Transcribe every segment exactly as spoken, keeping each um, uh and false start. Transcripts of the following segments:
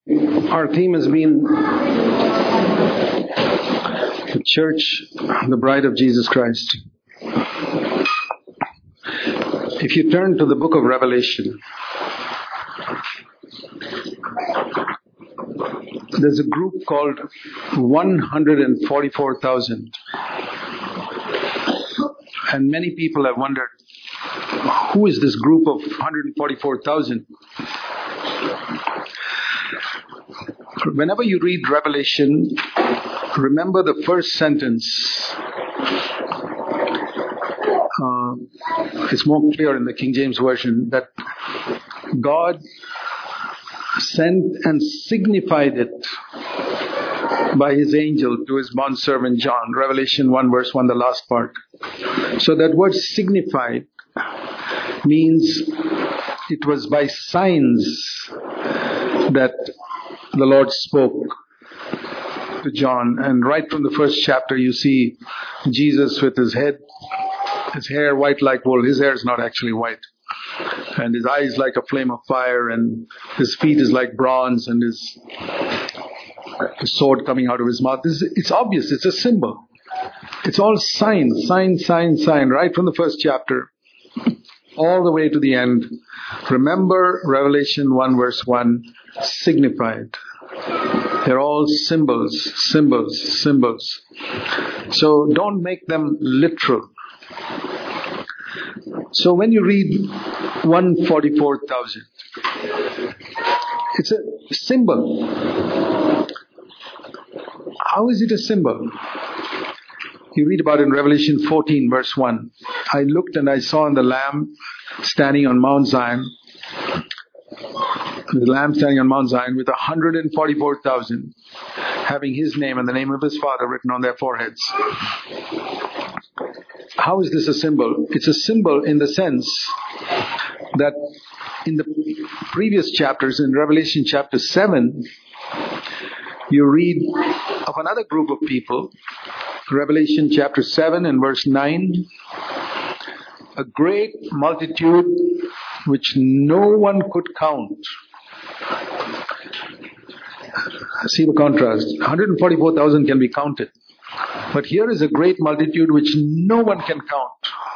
Our theme has been the church, the bride of Jesus Christ. If you turn to the book of Revelation, there's a group called one hundred forty-four thousand. And many people have wondered, who is this group of one hundred forty-four thousand? Whenever you read Revelation, remember the first sentence. Uh, it's more clear in the King James Version that God sent and signified it by His angel to His bondservant John. Revelation one verse one, the last part. So that word signified means it was by signs that the Lord spoke to John. And right from the first chapter you see Jesus with his head, his hair white like wool. His hair is not actually white. And his eyes like a flame of fire, and his feet is like bronze, and his, his sword coming out of his mouth. It's, it's obvious, it's a symbol. It's all sign, sign, sign, sign, right from the first chapter all the way to the end. Remember Revelation one verse one, signified. They're all symbols, symbols, symbols. So don't make them literal. So when you read one hundred forty-four thousand, it's a symbol. How is it a symbol? You read about it in Revelation fourteen verse one. I looked and I saw the Lamb standing on Mount Zion. The Lamb standing on Mount Zion with one hundred forty-four thousand, having His name and the name of His Father written on their foreheads. How is this a symbol? It's a symbol in the sense that in the previous chapters, in Revelation chapter seven, you read of another group of people. Revelation chapter seven and verse nine. A great multitude which no one could count. See the contrast. one hundred forty-four thousand can be counted. But here is a great multitude which no one can count.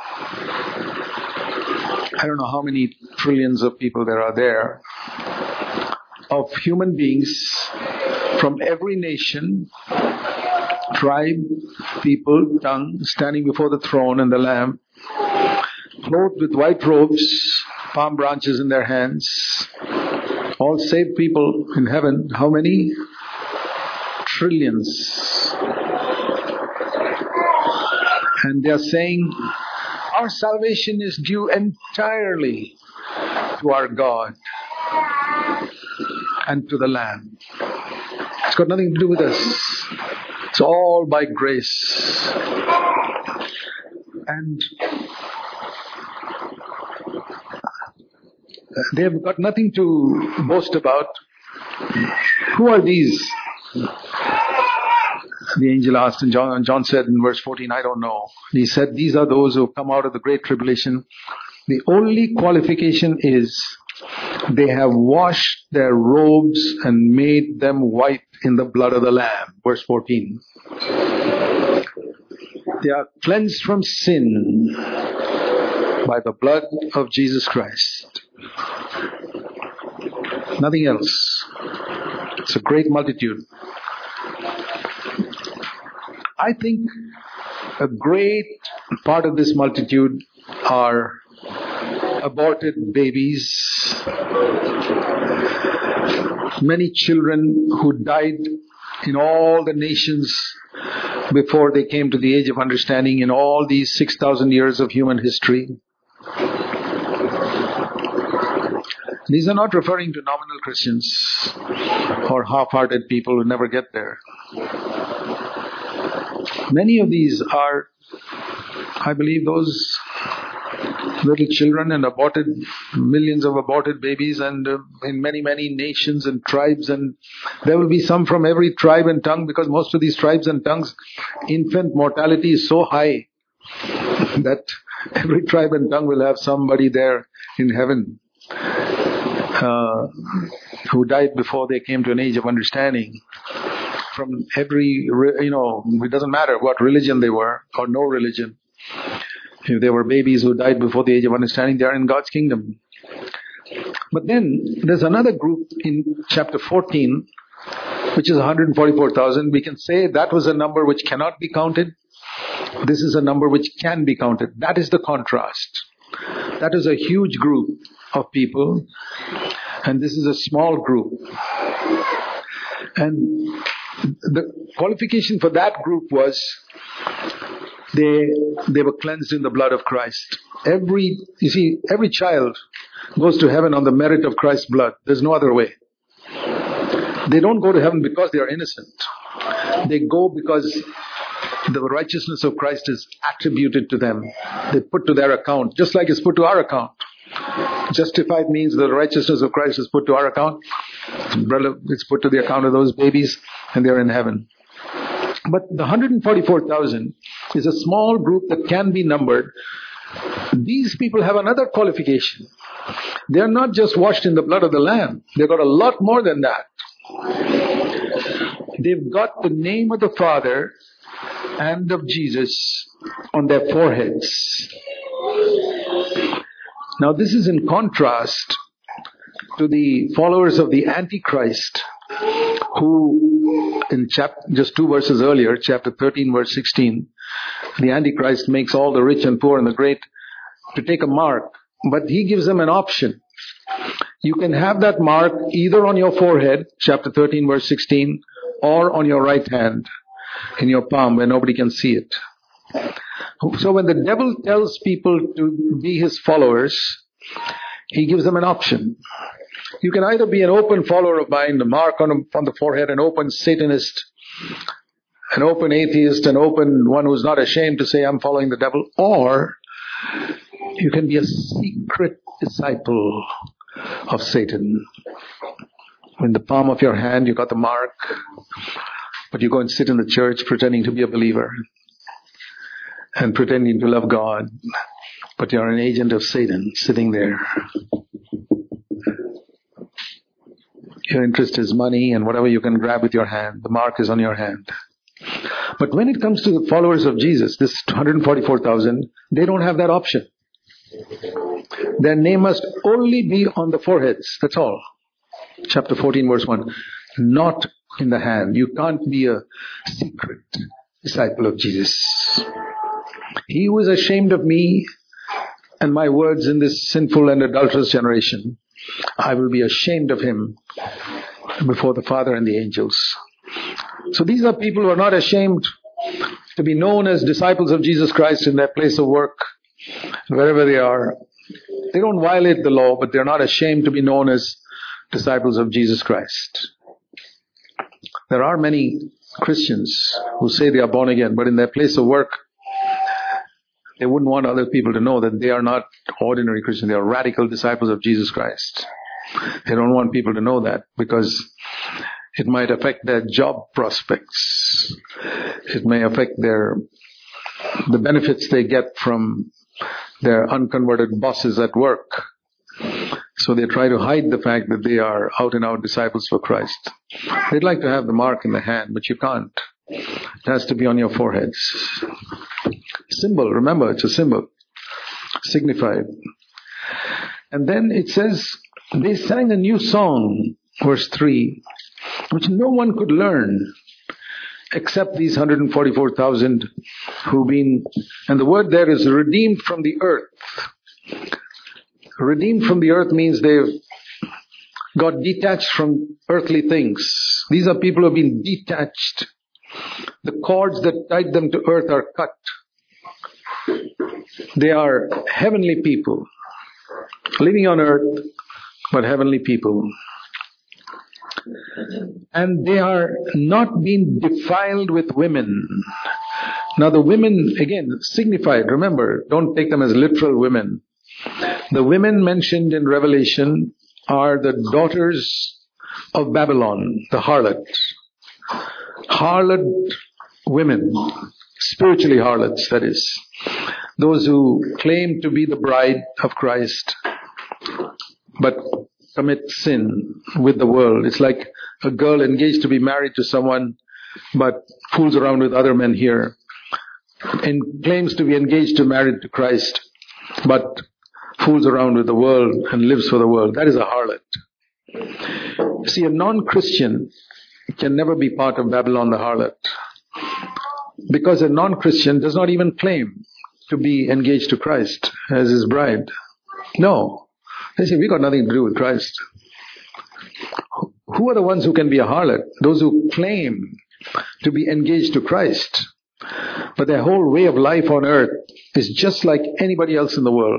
I don't know how many trillions of people there are there. Of human beings from every nation, tribe, people, tongue, standing before the throne and the Lamb, clothed with white robes, palm branches in their hands, all saved people in heaven. How many? Trillions. And they are saying, our salvation is due entirely to our God and to the Lamb. It's got nothing to do with us. It's all by grace. And they have got nothing to boast about. Who are these? The angel asked, and John, John said in verse fourteen, I don't know. He said, these are those who have come out of the great tribulation. The only qualification is they have washed their robes and made them white in the blood of the Lamb. Verse fourteen. They are cleansed from sin by the blood of Jesus Christ. Nothing else. It's a great multitude. I think a great part of this multitude are aborted babies, many children who died in all the nations before they came to the age of understanding in all these six thousand years of human history. These are not referring to nominal Christians or half-hearted people who never get there. Many of these are, I believe, those little children and aborted, millions of aborted babies, and uh, in many, many nations and tribes, and there will be some from every tribe and tongue, because most of these tribes and tongues, infant mortality is so high that every tribe and tongue will have somebody there in heaven. uh, who died before they came to an age of understanding. From every, you know, it doesn't matter what religion they were or no religion. If they were babies who died before the age of understanding, they are in God's kingdom. But then there's another group in chapter fourteen, which is one hundred forty-four thousand. We can say that was a number which cannot be counted. This is a number which can be counted. That is the contrast. That is a huge group of people, and this is a small group. And the qualification for that group was they they were cleansed in the blood of Christ. Every, you see, every child goes to heaven on the merit of Christ's blood. There's no other way. They don't go to heaven because they are innocent. They go because the righteousness of Christ is attributed to them. They put to their account, just like it's put to our account. Justified means the righteousness of Christ is put to our account. It's put to the account of those babies, and they're in heaven. But the one hundred forty-four thousand is a small group that can be numbered. These people have another qualification. They are not just washed in the blood of the Lamb. They've got a lot more than that. They've got the name of the Father and of Jesus on their foreheads. Now this is in contrast to the followers of the Antichrist, who in chapter, just two verses earlier, chapter thirteen verse sixteen, the Antichrist makes all the rich and poor and the great to take a mark, but he gives them an option. You can have that mark either on your forehead, chapter thirteen verse sixteen, or on your right hand, in your palm where nobody can see it. So when the devil tells people to be his followers, he gives them an option. You can either be an open follower of mine, the mark on, on the forehead, an open Satanist, an open atheist, an open one who's not ashamed to say, I'm following the devil, or you can be a secret disciple of Satan. In the palm of your hand, you got the mark, but you go and sit in the church pretending to be a believer and pretending to love God, but you're an agent of Satan sitting there. Your interest is money and whatever you can grab with your hand. The mark is on your hand. But when it comes to the followers of Jesus, this one hundred forty-four thousand, they don't have that option. Their name must only be on the foreheads. That's all. Chapter fourteen verse one. Not in the hand. You can't be a secret disciple of Jesus. He who is ashamed of me and my words in this sinful and adulterous generation, I will be ashamed of him before the Father and the angels. So these are people who are not ashamed to be known as disciples of Jesus Christ in their place of work, wherever they are. They don't violate the law, but they're not ashamed to be known as disciples of Jesus Christ. There are many Christians who say they are born again, but in their place of work, they wouldn't want other people to know that they are not ordinary Christians. They are radical disciples of Jesus Christ. They don't want people to know that because it might affect their job prospects. It may affect their the benefits they get from their unconverted bosses at work. So they try to hide the fact that they are out and out disciples for Christ. They'd like to have the mark in the hand, but you can't. It has to be on your foreheads. Symbol, remember, it's a symbol. Signified. And then it says, they sang a new song, verse three, which no one could learn except these one hundred forty-four thousand who've been, and the word there is redeemed from the earth. Redeemed from the earth means they've got detached from earthly things. These are people who have been detached. The cords that tied them to earth are cut. They are heavenly people, living on earth, but heavenly people. And they are not being defiled with women. Now the women, again, signified, remember, don't take them as literal women. The women mentioned in Revelation are the daughters of Babylon, the harlot. Harlot women, spiritually harlots, that is. Those who claim to be the bride of Christ, but commit sin with the world. It's like a girl engaged to be married to someone but fools around with other men here, and claims to be engaged to married to Christ but fools around with the world and lives for the world. That is a harlot. See, a non-Christian can never be part of Babylon the harlot, because a non-Christian does not even claim to be engaged to Christ as his bride. No. They say, we got nothing to do with Christ. Who are the ones who can be a harlot? Those who claim to be engaged to Christ, but their whole way of life on earth is just like anybody else in the world.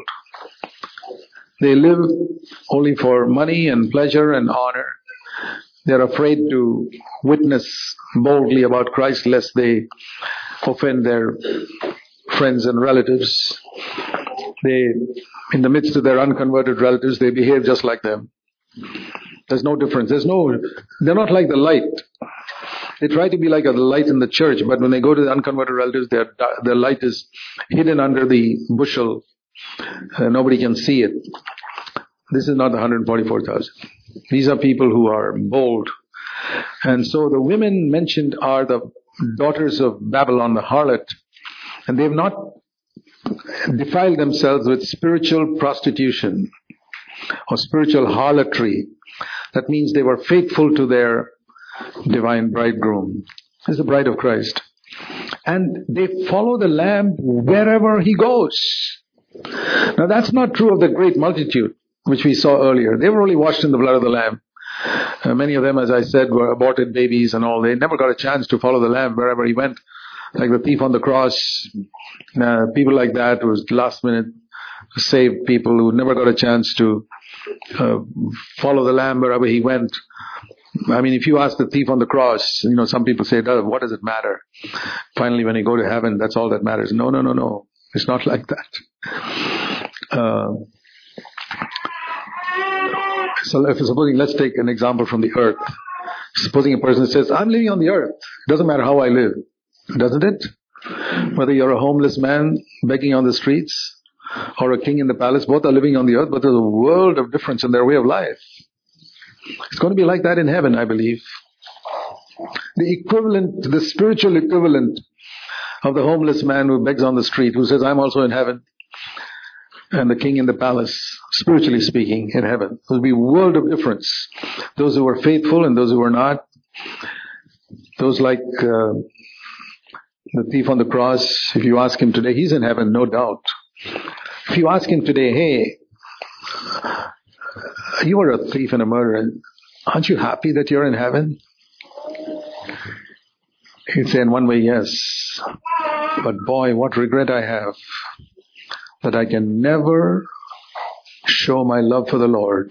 They live only for money and pleasure and honor. They're afraid to witness boldly about Christ lest they offend their friends and relatives. They, in the midst of their unconverted relatives, they behave just like them. There's no difference. There's no, they're not like the light. They try to be like a light in the church, but when they go to the unconverted relatives, their, their light is hidden under the bushel. Uh, nobody can see it. This is not the one hundred forty-four thousand. These are people who are bold. And so the women mentioned are the daughters of Babylon, the harlot. And they have not defiled themselves with spiritual prostitution or spiritual harlotry. That means they were faithful to their divine bridegroom. This is the bride of Christ. And they follow the Lamb wherever he goes. Now that's not true of the great multitude which we saw earlier. They were only washed in the blood of the Lamb. Uh, many of them, as I said, were aborted babies and all. They never got a chance to follow the Lamb wherever he went. Like the thief on the cross, uh, people like that who was last minute saved people who never got a chance to uh, follow the Lamb wherever he went. I mean, if you ask the thief on the cross, you know, some people say, what does it matter? Finally, when you go to heaven, that's all that matters. No, no, no, no. It's not like that. Uh, so if supposing, let's take an example from the earth. Supposing a person says, I'm living on the earth. It doesn't matter how I live. Doesn't it? Whether you're a homeless man begging on the streets or a king in the palace, both are living on the earth, but there's a world of difference in their way of life. It's going to be like that in heaven, I believe. The equivalent, the spiritual equivalent of the homeless man who begs on the street, who says, I'm also in heaven, and the king in the palace, spiritually speaking, in heaven. There will be a world of difference. Those who are faithful and those who are not. Those like uh, the thief on the cross, if you ask him today, he's in heaven, no doubt. If you ask him today, hey, you are a thief and a murderer, aren't you happy that you're in heaven? He'd say in one way, yes. But boy, what regret I have that I can never show my love for the Lord.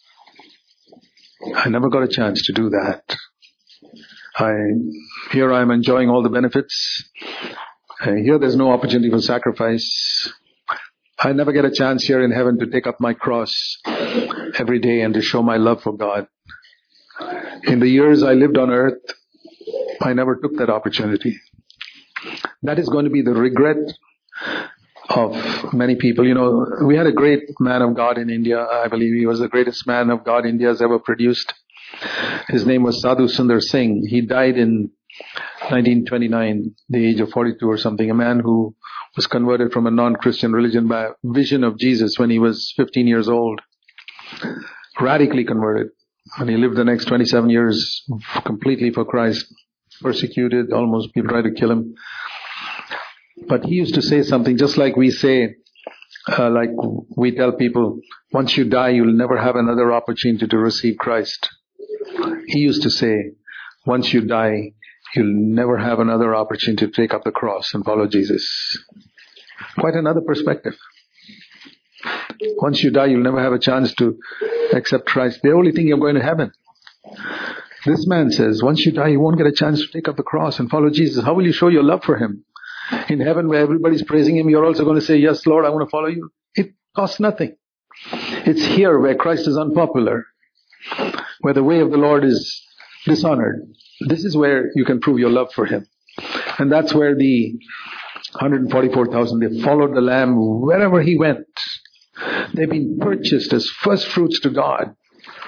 I never got a chance to do that. I, here I am enjoying all the benefits. Uh, here there's no opportunity for sacrifice. I never get a chance here in heaven to take up my cross every day and to show my love for God. In the years I lived on earth, I never took that opportunity. That is going to be the regret of many people. You know, we had a great man of God in India. I believe he was the greatest man of God India has ever produced. His name was Sadhu Sundar Singh. He died in nineteen twenty-nine, the age of forty-two or something. A man who was converted from a non-Christian religion by a vision of Jesus when he was fifteen years old. Radically converted. And he lived the next twenty-seven years completely for Christ. Persecuted, almost people tried to kill him. But he used to say something just like we say, uh, like we tell people, once you die, you'll never have another opportunity to receive Christ. He used to say, once you die, you'll never have another opportunity to take up the cross and follow Jesus. Quite another perspective. Once you die, you'll never have a chance to accept Christ. They only think you're going to heaven. This man says, once you die, you won't get a chance to take up the cross and follow Jesus. How will you show your love for Him? In heaven, where everybody's praising Him, you're also going to say, yes, Lord, I want to follow you. It costs nothing. It's here where Christ is unpopular, where the way of the Lord is dishonored. This is where you can prove your love for Him. And that's where the one hundred forty-four thousand, they followed the Lamb wherever He went. They've been purchased as first fruits to God.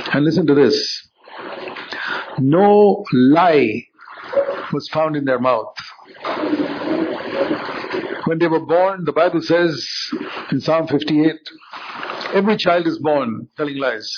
And listen to this. No lie was found in their mouth. When they were born, the Bible says in Psalm fifty-eight, every child is born telling lies.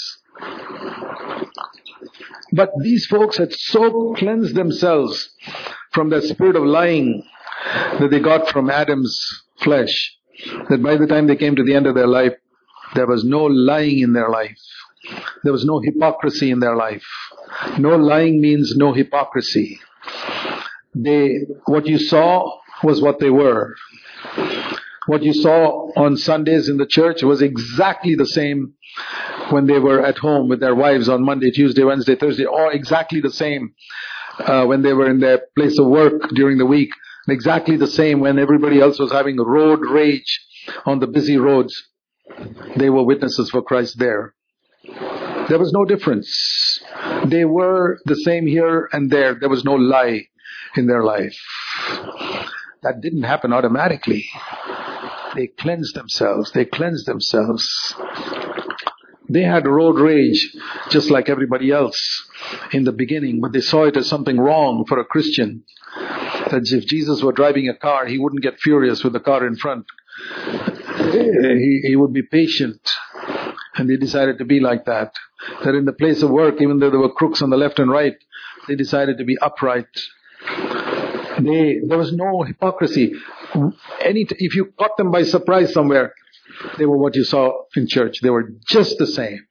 But these folks had so cleansed themselves from that spirit of lying that they got from Adam's flesh, that by the time they came to the end of their life, there was no lying in their life. There was no hypocrisy in their life. No lying means no hypocrisy. They, what you saw was what they were. What you saw on Sundays in the church was exactly the same when they were at home with their wives on Monday, Tuesday, Wednesday, Thursday, all exactly the same uh, when they were in their place of work during the week. Exactly the same when everybody else was having road rage on the busy roads. They were witnesses for Christ there. There was no difference. They were the same here and there. There was no lie in their life. That didn't happen automatically. They cleansed themselves. They cleansed themselves. They had road rage just like everybody else in the beginning, but they saw it as something wrong for a Christian. That if Jesus were driving a car, he wouldn't get furious with the car in front. He, he would be patient. And they decided to be like that. That in the place of work, even though there were crooks on the left and right, they decided to be upright. They, there was no hypocrisy. Any, if you caught them by surprise somewhere, they were what you saw in church. They were just the same.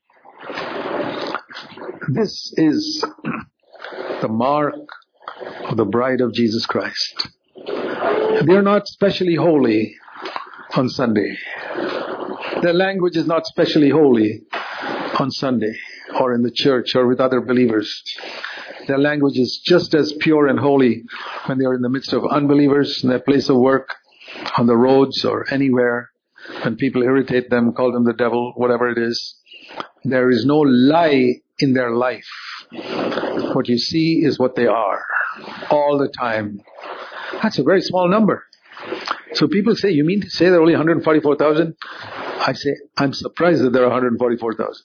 This is the mark of the bride of Jesus Christ. They are not specially holy on Sunday. Their language is not specially holy on Sunday or in the church or with other believers. Their language is just as pure and holy when they are in the midst of unbelievers, in their place of work, on the roads or anywhere. When people irritate them, call them the devil, whatever it is. There is no lie in their life. What you see is what they are all the time. That's a very small number. So people say, you mean to say there are only one hundred forty-four thousand? I say, I'm surprised that there are one hundred forty-four thousand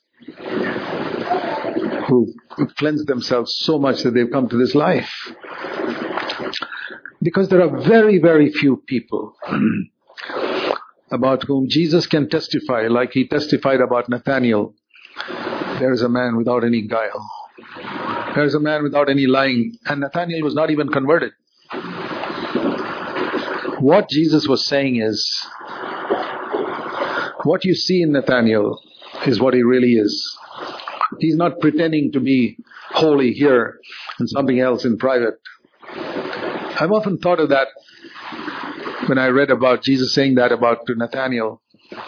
who cleanse themselves so much that they've come to this life. Because there are very, very few people about whom Jesus can testify like he testified about Nathanael. There is a man without any guile. There is a man without any lying. And Nathanael was not even converted. What Jesus was saying is, what you see in Nathanael is what he really is. He's not pretending to be holy here and something else in private. I've often thought of that when I read about Jesus saying that about to Nathanael.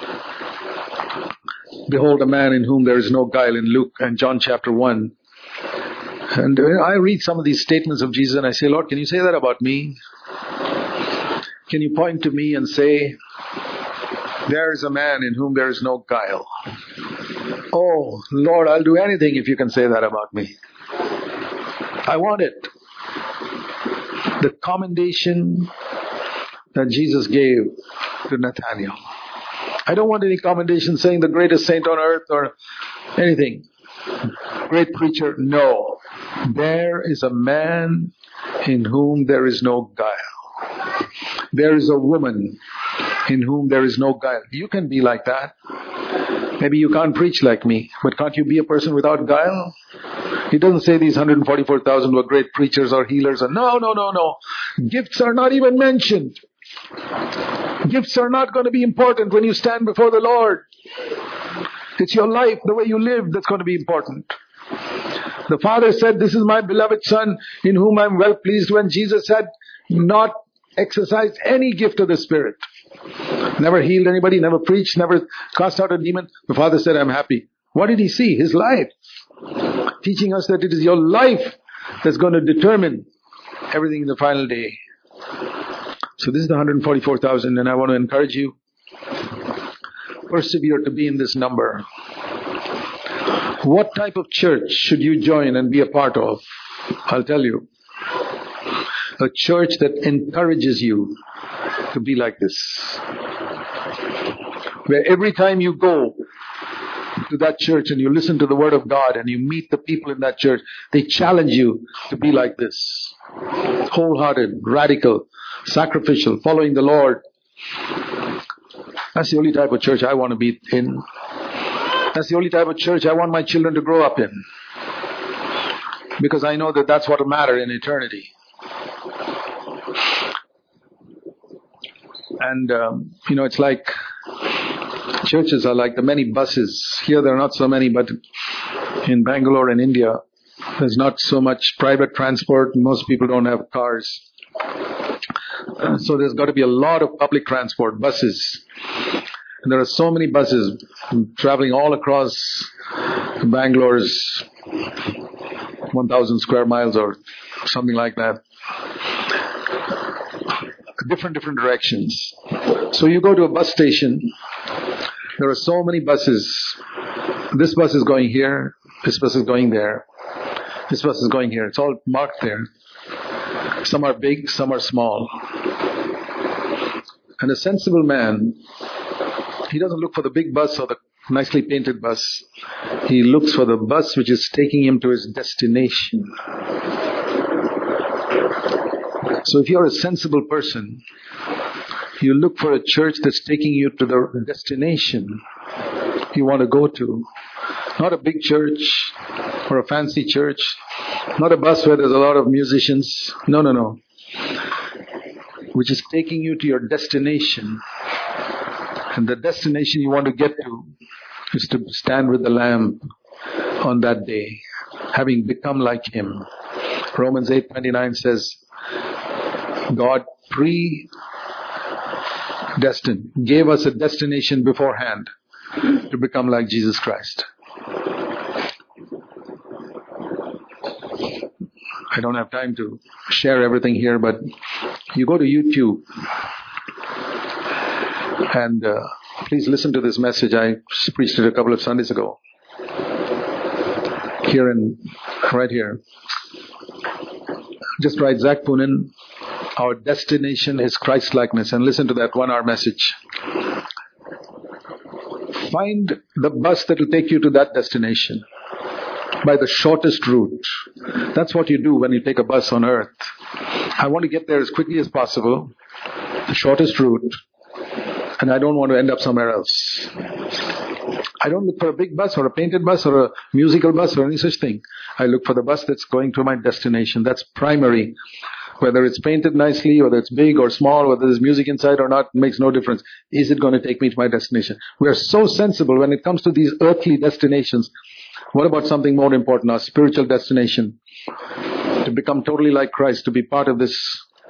Behold a man in whom there is no guile in Luke and John chapter one. And I read some of these statements of Jesus and I say, Lord, can you say that about me? Can you point to me and say, there is a man in whom there is no guile? Oh, Lord, I'll do anything if you can say that about me. I want it. The commendation that Jesus gave to Nathanael. I don't want any commendation saying the greatest saint on earth or anything. Great preacher. No. There is a man in whom there is no guile. There is a woman in whom there is no guile. You can be like that. Maybe you can't preach like me, but can't you be a person without guile? He doesn't say these one hundred forty-four thousand were great preachers or healers. Or no, no, no, no. Gifts are not even mentioned. Gifts are not going to be important when you stand before the Lord. It's your life, the way you live, that's going to be important. The Father said, this is my beloved Son in whom I am well pleased, when Jesus had not exercised any gift of the Spirit. Never healed anybody, never preached, never cast out a demon. The Father said, I'm happy. What did he see? His life. Teaching us that it is your life that's going to determine everything in the final day. So this is the one hundred forty-four thousand, and I want to encourage you. Persevere to be in this number. What type of church should you join and be a part of? I'll tell you. A church that encourages you to be like this. Where every time you go, to that church and you listen to the Word of God and you meet the people in that church, they challenge you to be like this. Wholehearted, radical, sacrificial, following the Lord. That's the only type of church I want to be in. That's the only type of church I want my children to grow up in. Because I know that that's what will matter in eternity. And, um, you know, it's like churches are like the many buses. Here there are not so many, but in Bangalore and India, there's not so much private transport. Most people don't have cars. Uh, so there's got to be a lot of public transport, buses. And there are so many buses traveling all across Bangalore's one thousand square miles or something like that. Different, different directions. So you go to a bus station, there are so many buses. This bus is going here, this bus is going there, this bus is going here. It's all marked there. Some are big, some are small. And a sensible man, he doesn't look for the big bus or the nicely painted bus. He looks for the bus which is taking him to his destination. So if you're a sensible person, you look for a church that's taking you to the destination you want to go to. Not a big church or a fancy church. Not a bus where there's a lot of musicians. No, no, no. Which is taking you to your destination. And the destination you want to get to is to stand with the Lamb on that day, having become like Him. Romans eight twenty-nine says, God predestined, gave us a destination beforehand to become like Jesus Christ. I don't have time to share everything here, but you go to YouTube and uh, please listen to this message. I preached it a couple of Sundays ago. Here and right here. Just write Zach Poonen, our destination is Christ-likeness, and listen to that one-hour message. Find the bus that will take you to that destination by the shortest route. That's what you do when you take a bus on earth. I want to get there as quickly as possible, the shortest route, and I don't want to end up somewhere else. I don't look for a big bus or a painted bus or a musical bus or any such thing. I look for the bus that's going to my destination. That's primary. Whether it's painted nicely, whether it's big or small, whether there's music inside or not, makes no difference. Is it going to take me to my destination? We are so sensible when it comes to these earthly destinations. What about something more important, our spiritual destination? To become totally like Christ, to be part of this.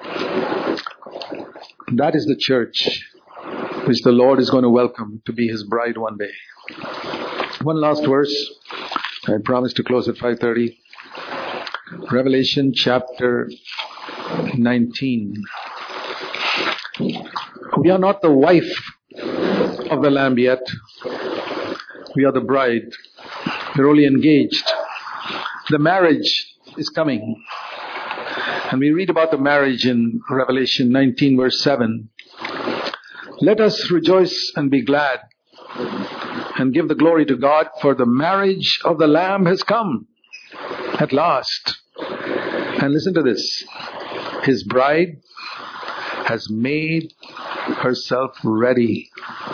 That is the church which the Lord is going to welcome to be His bride one day. One last verse. I promised to close at five thirty. Revelation chapter nineteen. We are not the wife of the Lamb yet. We are the bride. We're only engaged. The marriage is coming. And we read about the marriage in Revelation nineteen verse seven. Let us rejoice and be glad and give the glory to God, for the marriage of the Lamb has come at last. And listen to this. His bride has made herself ready.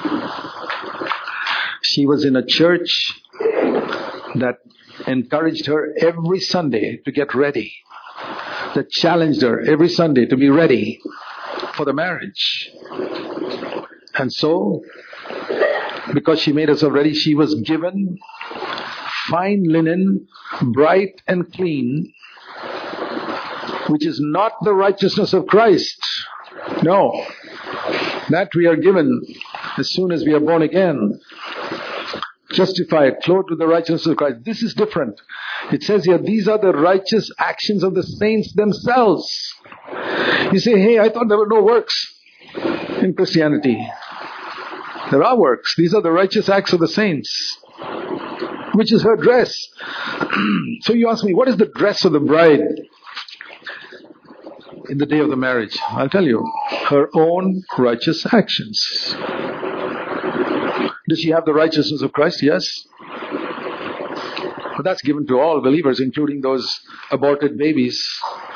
She was in a church that encouraged her every Sunday to get ready. That challenged her every Sunday to be ready for the marriage. And so, because she made herself ready, she was given fine linen, bright and clean, which is not the righteousness of Christ. No. That we are given as soon as we are born again. Justified, clothed with the righteousness of Christ. This is different. It says here, these are the righteous actions of the saints themselves. You say, hey, I thought there were no works in Christianity. There are works. These are the righteous acts of the saints, which is her dress. So you ask me, what is the dress of the bride in the day of the marriage? I'll tell you, her own righteous actions. Does she have the righteousness of Christ? Yes. But that's given to all believers, including those aborted babies.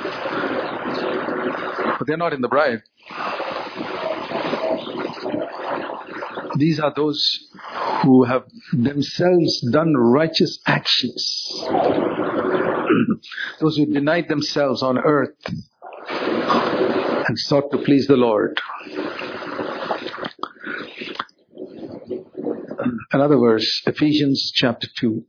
But they're not in the bride. These are those who have themselves done righteous actions. Those who denied themselves on earth and sought to please the Lord. Another verse, Ephesians chapter two.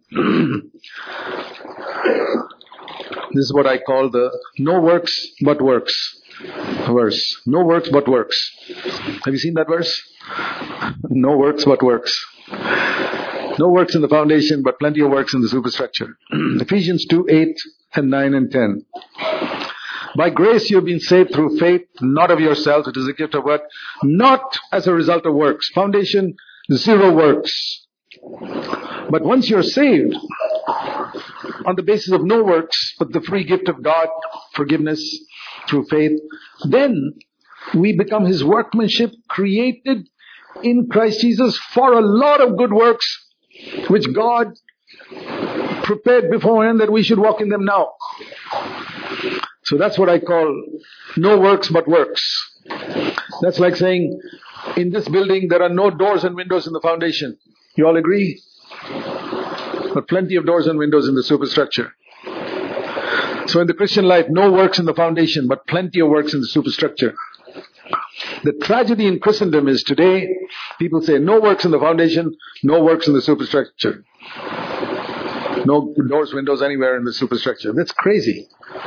This is what I call the no works but works verse. No works but works. Have you seen that verse? No works but works. No works in the foundation, but plenty of works in the superstructure. Ephesians two, eight and nine and ten. By grace you have been saved through faith, not of yourselves. It is a gift of God, not as a result of works. Foundation, zero works. But once you're saved, on the basis of no works, but the free gift of God, forgiveness through faith, then we become His workmanship, created in Christ Jesus for a lot of good works, which God prepared beforehand that we should walk in them now. So that's what I call no works but works. That's like saying, in this building there are no doors and windows in the foundation. You all agree? But plenty of doors and windows in the superstructure. So in the Christian life, no works in the foundation, but plenty of works in the superstructure. The tragedy in Christendom is today, people say no works in the foundation, no works in the superstructure. No doors, windows anywhere in the superstructure. That's crazy.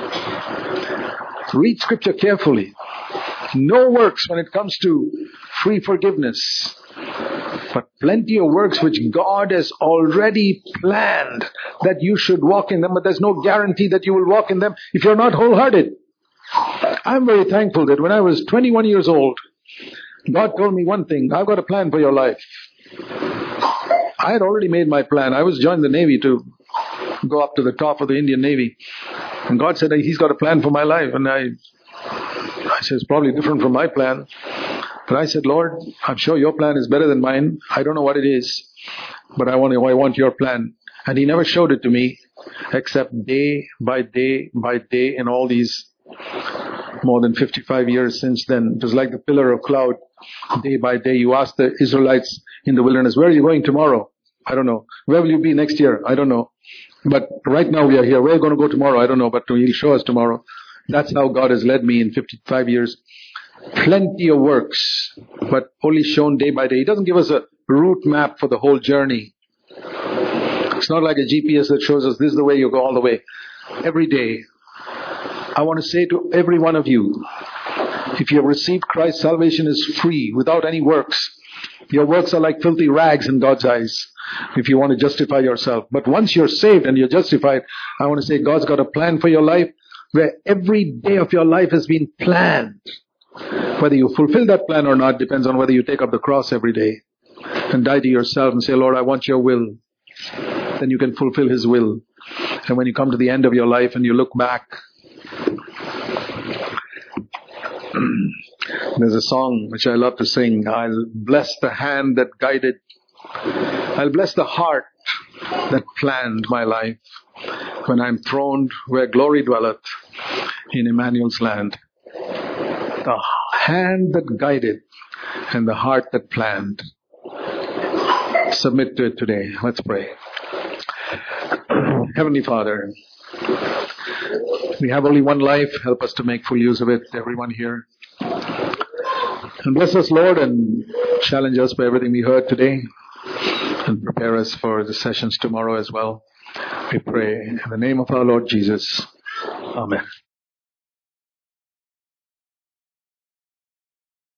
Read scripture carefully. No works when it comes to free forgiveness, but plenty of works which God has already planned that you should walk in them, but there's no guarantee that you will walk in them if you're not wholehearted. I'm very thankful that when I was twenty-one years old, God told me one thing: I've got a plan for your life. I had already made my plan. I was joined the Navy to go up to the top of the Indian Navy. And God said, He's got a plan for my life. And I, I said, it's probably different from my plan. But I said, Lord, I'm sure your plan is better than mine. I don't know what it is, but I want, I want your plan. And He never showed it to me, except day by day by day in all these more than fifty-five years since then. It was like the pillar of cloud. Day by day, you ask the Israelites in the wilderness, where are you going tomorrow? I don't know. Where will you be next year? I don't know. But right now we are here. Where are you going to go tomorrow? I don't know, but He'll show us tomorrow. That's how God has led me in fifty-five years. Plenty of works, but only shown day by day. He doesn't give us a route map for the whole journey. It's not like a G P S that shows us this is the way you go all the way. Every day, I want to say to every one of you, if you have received Christ, salvation is free, without any works. Your works are like filthy rags in God's eyes, if you want to justify yourself. But once you're saved and you're justified, I want to say God's got a plan for your life, where every day of your life has been planned. Whether you fulfill that plan or not depends on whether you take up the cross every day and die to yourself and say, Lord, I want your will. Then you can fulfill His will. And when you come to the end of your life and you look back, there's a song which I love to sing. I'll bless the hand that guided. I'll bless the heart that planned my life when I'm throned where glory dwelleth in Emmanuel's land. The hand that guided and the heart that planned. Submit to it today. Let's pray. Heavenly Father, we have only one life. Help us to make full use of it, everyone here. And bless us, Lord, and challenge us by everything we heard today. And prepare us for the sessions tomorrow as well. We pray in the name of our Lord Jesus. Amen.